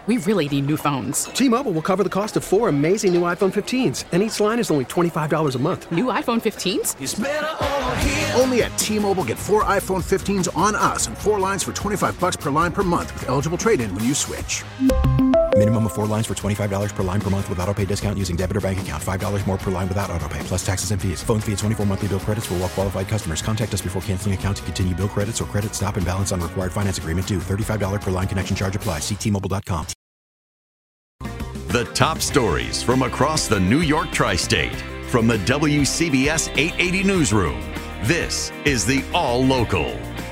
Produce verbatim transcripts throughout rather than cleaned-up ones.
we really need new phones. T-Mobile will cover the cost of four amazing new iPhone fifteens, and each line is only twenty-five dollars a month. New iPhone fifteens? It's better over here. Only at T-Mobile, get four iPhone fifteens on us and four lines for twenty-five dollars per line per month with eligible trade-in when you switch. Minimum of four lines for twenty-five dollars per line per month with autopay discount using debit or bank account. five dollars more per line without autopay, plus taxes and fees. Phone fee at twenty-four monthly bill credits for well-qualified customers. Contact us before canceling account to continue bill credits or credit stop and balance on required finance agreement due. thirty-five dollars per line connection charge applies. See T Mobile dot com. The top stories from across the New York tri-state from the W C B S eight eighty newsroom. This is the All Local.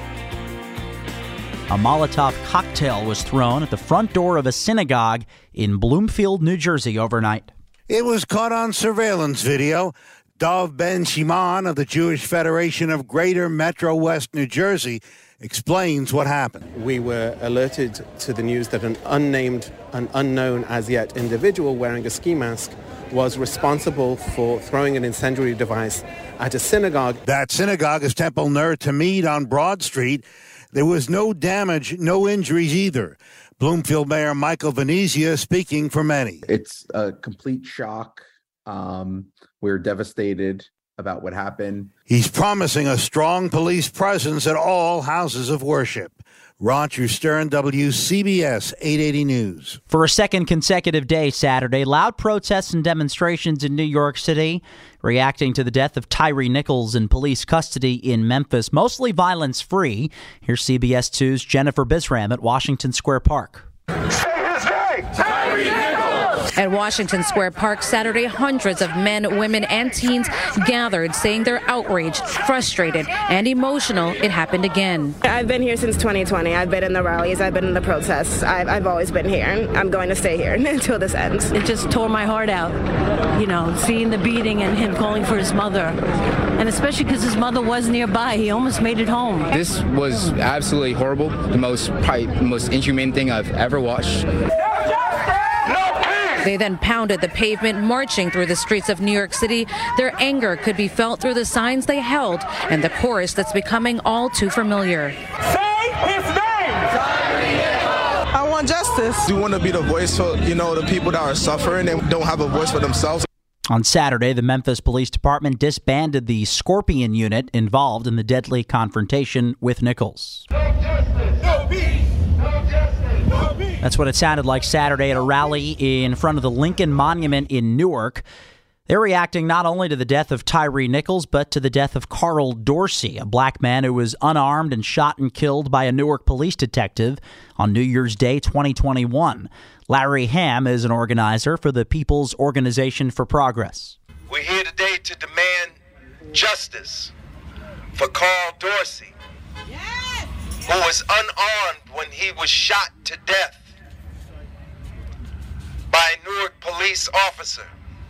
A Molotov cocktail was thrown at the front door of a synagogue in Bloomfield, New Jersey overnight. It was caught on surveillance video. Dov Ben Shimon of the Jewish Federation of Greater Metro West New Jersey explains what happened. We were alerted to the news that an unnamed, an unknown as yet individual wearing a ski mask was responsible for throwing an incendiary device at a synagogue. That synagogue is Temple Ner Tamid on Broad Street. There was no damage, no injuries either. Bloomfield Mayor Michael Venezia speaking for many. It's a complete shock. Um, we're devastated about what happened. He's promising a strong police presence at all houses of worship. Roger Stern, W C B S eight eighty News. For a second consecutive day Saturday, loud protests and demonstrations in New York City reacting to the death of Tyre Nichols in police custody in Memphis, mostly violence-free. Here's C B S two's Jennifer Bisram at Washington Square Park. Say his name! Tyre Nichols! At Washington Square Park Saturday, hundreds of men, women, and teens gathered, saying they're outraged, frustrated, and emotional. It happened again. I've been here since twenty twenty. I've been in the rallies. I've been in the protests. I've, I've always been here, and I'm going to stay here until this ends. It just tore my heart out, you know, seeing the beating and him calling for his mother. And especially because his mother was nearby. He almost made it home. This was absolutely horrible. The most, probably, the most inhumane thing I've ever watched. They then pounded the pavement, marching through the streets of New York City. Their anger could be felt through the signs they held and the chorus that's becoming all too familiar. Say his name! I want justice. We want to be the voice for, you know, the people that are suffering and don't have a voice for themselves. On Saturday, the Memphis Police Department disbanded the Scorpion unit involved in the deadly confrontation with Nichols. No justice, no peace. No justice, no peace. That's what it sounded like Saturday at a rally in front of the Lincoln Monument in Newark. They're reacting not only to the death of Tyre Nichols, but to the death of Carl Dorsey, a black man who was unarmed and shot and killed by a Newark police detective on New Year's Day twenty twenty-one. Larry Ham is an organizer for the People's Organization for Progress. We're here today to demand justice for Carl Dorsey, yes! who was unarmed when he was shot to death by a Newark police officer.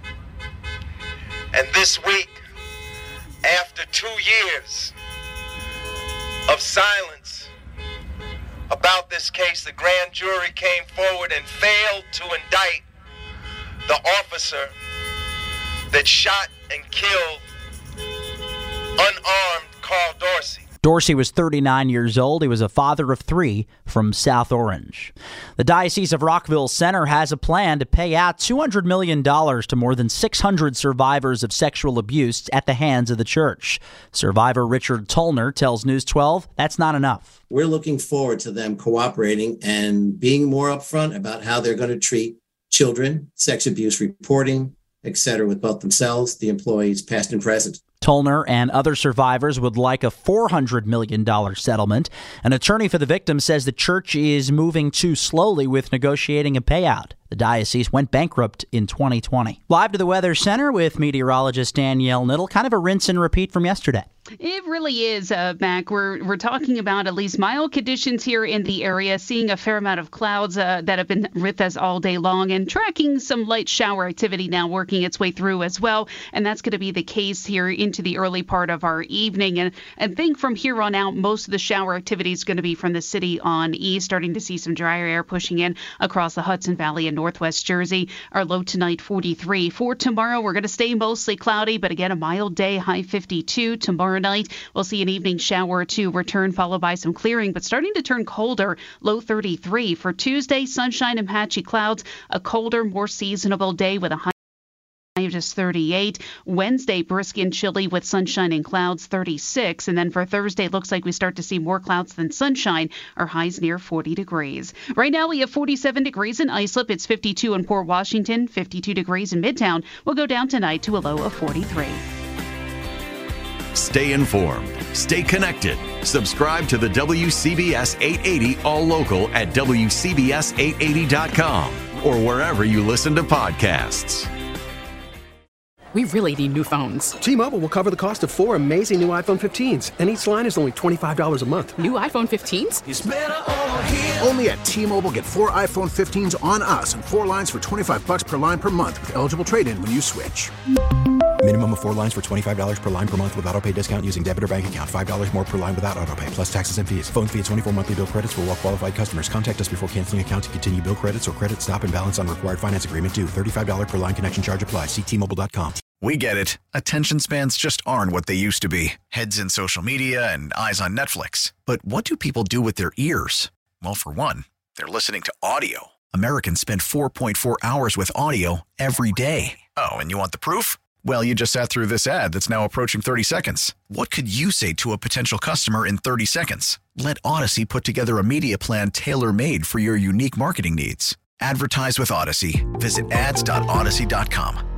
And this week, after two years of silence about this case, the grand jury came forward and failed to indict the officer that shot and killed unarmed Carl Dorsey. Dorsey was thirty-nine years old. He was a father of three from South Orange. The Diocese of Rockville Center has a plan to pay out two hundred million dollars to more than six hundred survivors of sexual abuse at the hands of the church. Survivor Richard Tollner tells News twelve that's not enough. We're looking forward to them cooperating and being more upfront about how they're going to treat children, sex abuse reporting, et cetera, with both themselves, the employees, past and present. Tollner and other survivors would like a four hundred million dollars settlement. An attorney for the victim says the church is moving too slowly with negotiating a payout. The diocese went bankrupt in twenty twenty. Live to the Weather Center with meteorologist Danielle Niddle. Kind of a rinse and repeat from yesterday. It really is, uh, Mac. We're we're talking about at least mild conditions here in the area, seeing a fair amount of clouds uh, that have been with us all day long and tracking some light shower activity now working its way through as well. And that's going to be the case here into the early part of our evening. And I think from here on out, most of the shower activity is going to be from the city on east, starting to see some drier air pushing in across the Hudson Valley and in northwest Jersey. Our low tonight, forty-three. For tomorrow, we're going to stay mostly cloudy, but again, a mild day, high fifty-two. Tomorrow night, we'll see an evening shower or two return, followed by some clearing, but starting to turn colder, low thirty-three. For Tuesday, sunshine and patchy clouds, a colder, more seasonable day with a high of just thirty-eight. Wednesday, brisk and chilly with sunshine and clouds, thirty-six. And then for Thursday, looks like we start to see more clouds than sunshine. Our highs near forty degrees. Right now, we have forty-seven degrees in Islip. It's fifty-two in Port Washington, fifty-two degrees in Midtown. We'll go down tonight to a low of forty-three. Stay informed. Stay connected. Subscribe to the W C B S eight eighty All Local at W C B S eight eighty dot com or wherever you listen to podcasts. We really need new phones. T-Mobile will cover the cost of four amazing new iPhone fifteens, and each line is only twenty-five dollars a month. New iPhone fifteens? It's better over here. Only at T-Mobile, get four iPhone fifteens on us and four lines for twenty-five bucks per line per month with eligible trade-in when you switch. Minimum of four lines for twenty-five dollars per line per month with autopay discount using debit or bank account. five dollars more per line without autopay, plus taxes and fees. Phone fee at twenty-four monthly bill credits for well-qualified customers. Contact us before canceling account to continue bill credits or credit stop and balance on required finance agreement due. thirty-five dollars per line connection charge applies. See T Mobile dot com. We get it. Attention spans just aren't what they used to be. Heads in social media and eyes on Netflix. But what do people do with their ears? Well, for one, they're listening to audio. Americans spend four point four hours with audio every day. Oh, and you want the proof? Well, you just sat through this ad that's now approaching thirty seconds. What could you say to a potential customer in thirty seconds? Let Odyssey put together a media plan tailor-made for your unique marketing needs. Advertise with Odyssey. Visit ads dot odyssey dot com.